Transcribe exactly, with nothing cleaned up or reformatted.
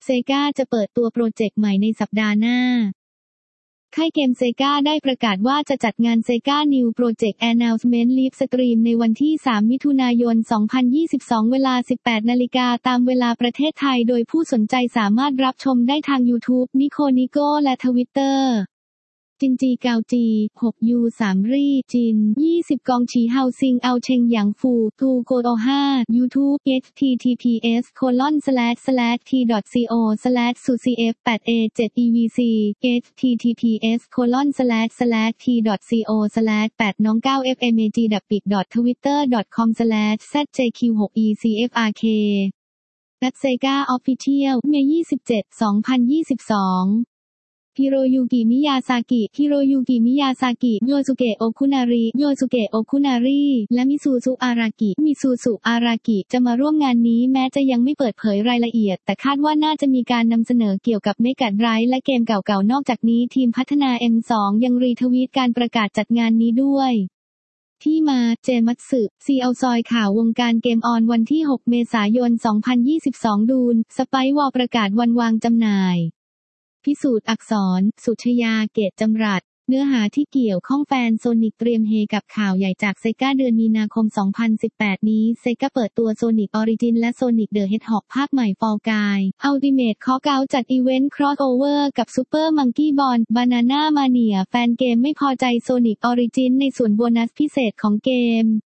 เซกาจะเปิดตัวโปรเจกต์ใหม่ในสัปดาห์หน้าค่ายเกมเซกาได้ประกาศว่าจะจัดงาน Sega New Project Announcement Live Stream ในวันที่ สาม มิถุนายน สองพันยี่สิบสอง เวลา สิบแปด นาฬิกาตามเวลาประเทศไทยโดยผู้สนใจสามารถรับชมได้ทาง YouTube Nico Nico และ Twitterจินจีเกาจี หก ยู สาม รี่ จิน ยี่สิบ กองฉีเฮาซิงเอาเชงหยางฟู ทูโกโอ ห้า YouTube เอช ที ที พี เอส โคลอน สแลช สแลช ที ดอท ซี โอ สแลช ซู ซี เอฟ แปด เอ เจ็ด อี วี ซี เอช ที ที พี เอส โคลอน สแลช สแลช ที ดอท ซี โอ สแลช แปด น้อง เก้า เอฟ เอ็ม เอ จี ดับปิก ดอท ทวิตเตอร์ ดอท คอม สแลช แซด เจ คิว หก อี ซี เอฟ อาร์ เค นัด Sega Official เมษายน ยี่สิบเจ็ด สองพันยี่สิบสองฮิโรยุกิ มิยาซากิฮิโรยุกิ มิยาซากิ โยสุเกะ โอคุนาริ โยสุเกะ โอคุนาริ และมิซูซุ อารากิ มิซูซุ อารากิ จะมาร่วมงานนี้แม้จะยังไม่เปิดเผยรายละเอียดแต่คาดว่าน่าจะมีการนำเสนอเกี่ยวกับเมกะไดรฟ์และเกมเก่าๆนอกจากนี้ทีมพัฒนา เอ็ม สอง ยังรีทวีตการประกาศจัดงานนี้ด้วยที่มา เจมัตสึ ซี เอาซอยข่าววงการเกมออนวันที่ หก เมษายน สองพันยี่สิบสองดูน สไปซ์วอลประกาศวันวางจำหน่ายพิสูจน์อักษร สุชยา เกตจำรัดเนื้อหาที่เกี่ยวข้องแฟนโซนิกเตรียมเฮกับข่าวใหญ่จากเซกาเดือนมีนาคม สองพันสิบแปด นี้เซกาเปิดตัวโซนิกออริจินและโซนิกเดอะเฮดฮอกภาคใหม่ฟอลกายอัลติเมทคอล์กเอาท์จัดอีเวนต์ครอสโอเวอร์กับซูเปอร์มังกี้บอลบานาน่ามาเนียแฟนเกมไม่พอใจโซนิกออริจินในส่วนโบนัสพิเศษของเกม